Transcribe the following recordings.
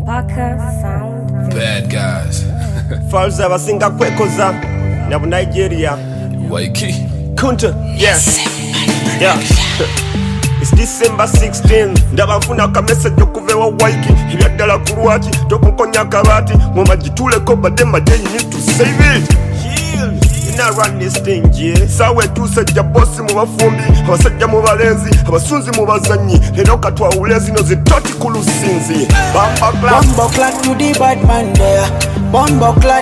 Baka Sound. Bad guys. Falls abasinga kwekoza na Nigeria. Waiki. Kunta. Yes. Yeah. It's December 16. Ndabafuna ka message okuvewa Waiki. Ebyaddala ku lwaki tokunkonya kabati mwamagituleko badde madde you need to save it. I run this thing, yeah. Sawe tusajja bosi mu bafumbi, abasajja mu balenzi, abasunzi mu bazanyi. Lero katwa ulezi no zitoti ku lusinzi. Bombo clat to the bad man there. Bombo clat.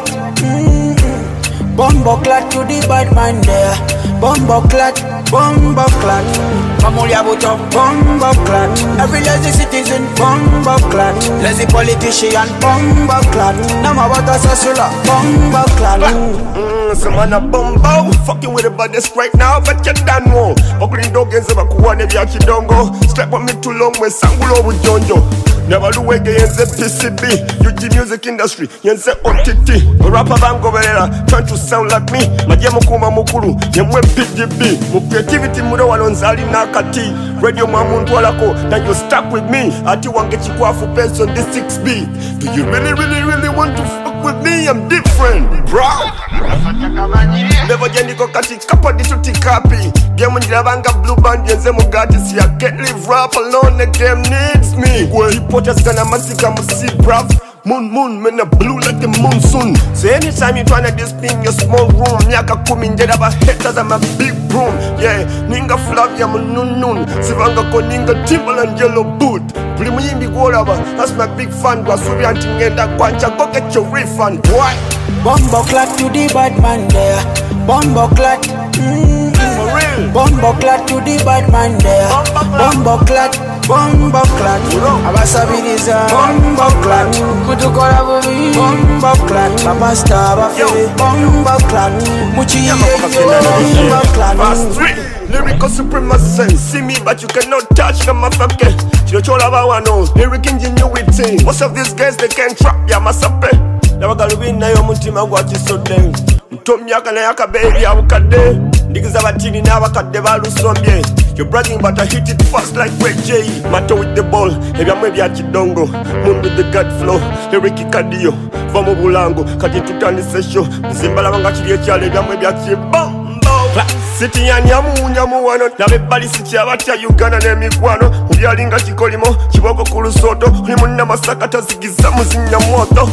Bombo clat to the bad man there. Bombo clat. Bombo clat. Pamulia buto. Bombo clat. Every lazy citizen. Bombo clat. Lazy politician. Bombo clat. Nama wata sasula. Bombo clat. Some man a bumbo, fucking with the baddest right now, but you done know. Buckling dogs ever kuwane vya kidongo. Strap on me too long, we sangulo bujonjo. Never do again the PCB, UG music industry, yense OTT. A rapper bango verera, trying to sound like me. Majemo kuma mukuru, yemwe PGB. Mu creativity mudo walonzali nakati. Radio mamuntu walako, now you stuck with me. Ati wange chikwafu pens on this 6B. Do you really want to fuck with me? I'm different, bro. Never jendiko kati kapo dituti kapi. Game njirabanga blue band yenze mugati. See I can't live rap alone, the game needs me. Reporters gonna massacre my see bruv. Moon, man a blue like the monsoon. So anytime you tryna this thing, your small room. Nyaka kumi njeda ba haters, I'm a big broom. Yeah, ninga Flavia mununun. Sivanga ko ninga Timberland yellow boot. Blimu yimbi goraba, that's my big fan. Gwasubi antingenda kwancha, go get your refund. Why? Bombo clat to the bad man there. Bombo clat. For real. Bombo clat to the bad man there. Bombo clat. Bombo clat. Abasabiriza. Bombo clat. Kutukora bubi. Bombo clat. Papa star bafe. Bombo clat. Muchiye Bombo clat. Fast 3. Lyrical supremacy. See me but you cannot touch them motherfucker. Chirochola bawano. Lyric ingenuity. Most of these guys they can't trap ya masape. Nabagalubina yo mutima gwakisodde. Mtomyaka na yakabeeri abukadde. Ndigiza batini n'abakadde balusombye. You're bragging but I hit it fast like Ray J. Mato with the ball, ebyamwe bya kidongo. Moon with the gut flow, lyric kadiyo. Va mu bulango, kati tutandise show. Zimbalaba nga kiri ekyalo ebyamwe bya kibombo. City ya nyamu wano. Nabebbali sikyabatya Uganda n'emikwano. Mubyalinga kikolimo, kiboko ku lusoto. Oli munna masaka tazigiza muzinya moto.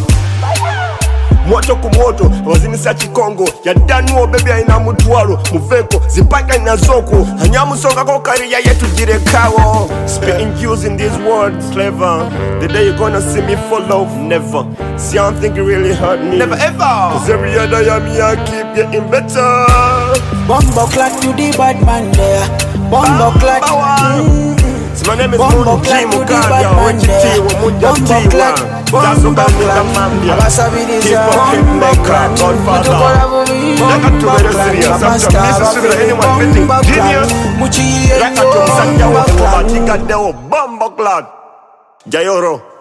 Moto ku moto, wazinisa chikongo. Ya danuo baby aina mutwalo. Muveko, zipaka inazoko. Hanyamusonga ko kariya yetu jirekawo. Spitting using these words, clever. The day you gonna see me fall off, never. See I don't think it really hurt me. Never ever. Cause every other year me I keep getting better. Bombo clat to the bad man there. Bombo clat. So my name is Bombo Moon G clat to the Mukanya. bad man there. Bombo clat. Bombo clat. Abasabiriza. Bombo clat. Kutukora bubi. Bombo clat. Papa star bafe. Bombo clat. Muchiye Bombo clat. Bombo clat. Jayoro.